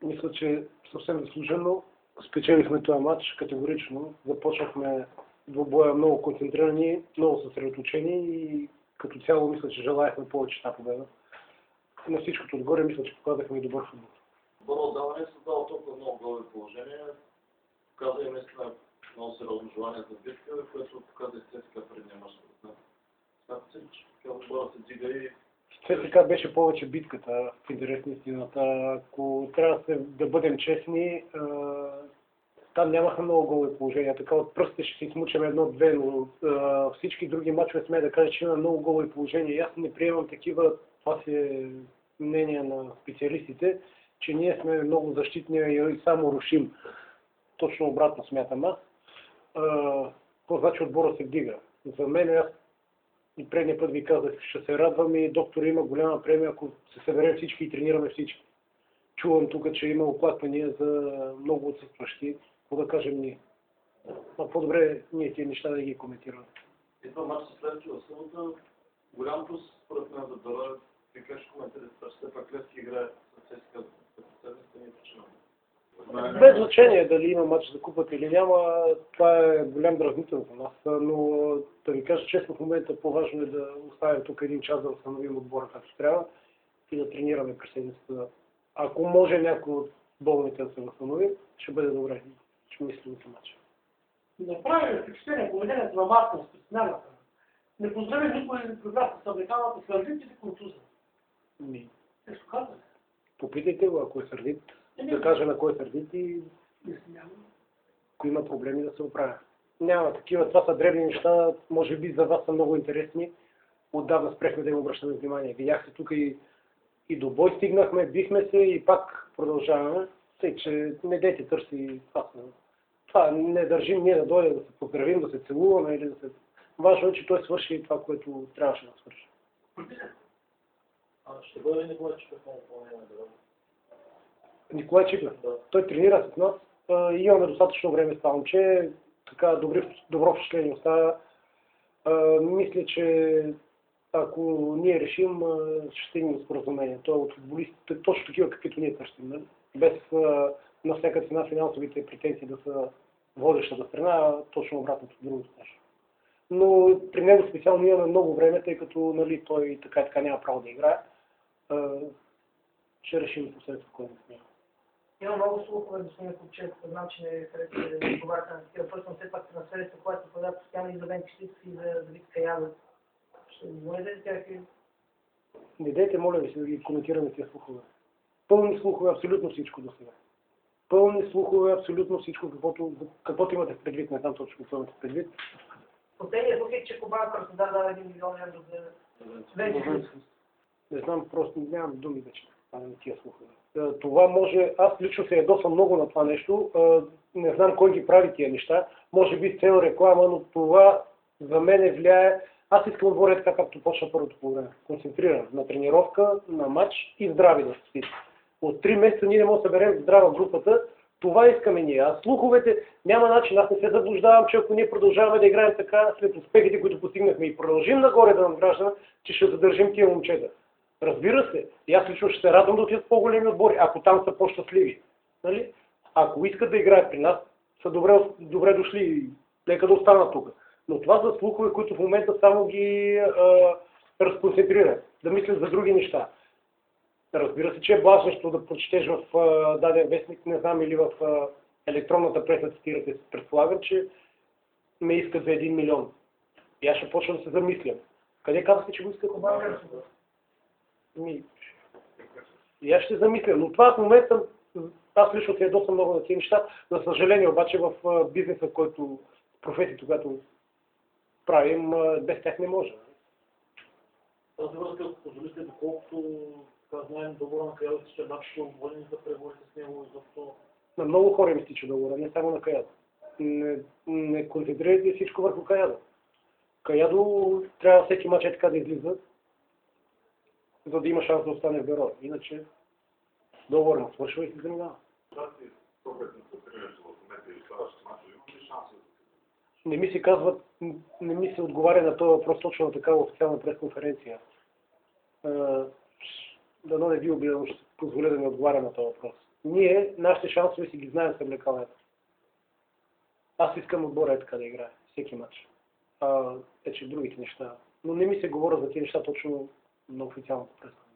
Мисля, че съвсем заслужено спечелихме този матч категорично. Започнахме двубоя много концентрирани, много съсредоточени и като цяло мисля, че желаяхме повече тази победа. На всичкото отгоре мисля, че показахме и добър футбол. Първо отдаване не създава толкова много голови положения. Показа и наистина много сериозно желание за битка, което показа и ЦСКА предния мач. Смятате ли, че така отбора се дига и... ЦСКА беше повече битката в интерес на истината. Ако трябва да бъдем честни, там нямаха много голови положения. Така от пръстите ще си смучаме едно-две, но всички други мачове сме да кажа, че има много голови положения. И аз не приемам такива, това си е мнение на специалистите, че ние сме много защитни и само рушим. Точно обратно смятам аз. Това значи отбора се вдига. За мен аз и предния път ви казах, ще се радвам и доктор има голяма премия, ако се съберем всички и тренираме всички. Чувам тук, че има оплаквания за много отсъстващи. Какво да кажем ние? По-добре ние тези неща да ги коментираме. И това мач се следващи в събота. Голямото според мен за Дора, ви кажеш коментарите, че все пак Левски играе с ЦСКА като седмица ни починаме. Без значение дали има матч за купата или няма, това е голям дразнител за нас, но да ви кажа честно, в момента по-важно е да оставим тук един час да установим отбора както трябва и да тренираме през седмицата. Ако може някой от болните да се възстанови, ще бъде добре. Ще мислим за матча. Не прави впечатление поведението на Марта с председателята. Не поздрави никой да прекрасна с американата, сърдит или контуза. Не. Нещо казах. Попитайте го, ако е сърдит, да каже на кой е сърдит и ако има проблеми да се оправя. Няма такива, това са дребни неща, може би за вас са много интересни. Отдавна спрехме да им обръщаме внимание. Видяхте тук и до бой стигнахме, бихме се и пак продължаваме. Тъй, че не дейте търси това. Не държим ние да дойдем да се поздравим, да се целуваме или да се... Важно е, че той свърши това, което трябваше да свърши. Ще бъде Николай Чипев на изпълнение на Дора? Николай Чипев? Да. Той тренира с нас. Имаме достатъчно време с това момче. Така добро впечатление остава. Мисля, че ако ние решим, ще стигнем до споразумение. Той е от футболистите, точно такива, каквито ние търсим. Нали? Без на всяка цена финансовите претенции да са водещата страна, точно обратното другото нещо. Но при него специално имаме много време, тъй като нали, той така няма право да играе. Ще решим последствие, което с него. Има много слухове, господин Купчев, знам, че не харесва да отговаряте на такива пърсно, все пак трансферите, когато се подават постоянно и за Венки Штиц и за Давид Каядо. Ще говорите ли тях и... Не дейте, моля ви се, да ги коментираме тези слухове. Пълни слухове, абсолютно всичко до сега. Пълни слухове, абсолютно всичко, каквото имате предвид, не знам точно какво имате предвид. Последният слух е, че Кобан Краснодар дава 1 милион евро за Венки Штиц. Не знам, просто нямам думи вече на тия слухове. Това може, аз лично се ядосвам много на това нещо, не знам кой ги прави тия неща, може би с цел реклама, но това за мен влияе. Аз искам да говоря така, както почна първото по време. Концентриран на тренировка, на матч и здрави да спи. От 3 месеца ние не можем да съберем здрава групата, това искаме ние. А слуховете няма начин, аз не се заблуждавам, че ако ние продължаваме да играем така, след успехите, които постигнахме и продължим нагоре да надграждаме, че ще задържим тия момчета. Разбира се, и аз лично ще се радвам да отидат в по-големи отбори, ако там са по-щастливи. Нали? Ако искат да играят при нас, са добре дошли, нека да останат тук. Но това са слухове, които в момента само ги разконцентрират, да мислят за други неща. Разбира се, че е блажещо да прочетеш в даден вестник, не знам, или в електронната преса цитирате, предполагам, че ме искат за 1 милион. И аз ще почна да се замислям. Къде казахте, че го искат? И аз ще замисля, но това в момента, аз лично се ядосвам много на тези неща, за съжаление обаче в бизнеса, който, професията, която правим, без тях не може. Тази връзка, ако позволите, доколкото знаем договора на Каядо, че Чернак ще уволни за преговорите с него, защото... На много хора ми стича договора, не само на Каядо. Не концентрирайте всичко върху Каядо. Каядо трябва всеки мач така да излиза, за да има шанс да остане в бюро. Иначе договорно свършва и се занимава. Не ми се казват, не ми се отговаря на този въпрос точно на такава официална пресконференция. Дано не ви обидам, ще позволя да ми отговаря на този въпрос. ние, нашите шансове си ги знаем с облекалането. Аз искам отбора така да играе, всеки матч. Че другите неща. Но не ми се говоря за тези неща точно на официалната преса.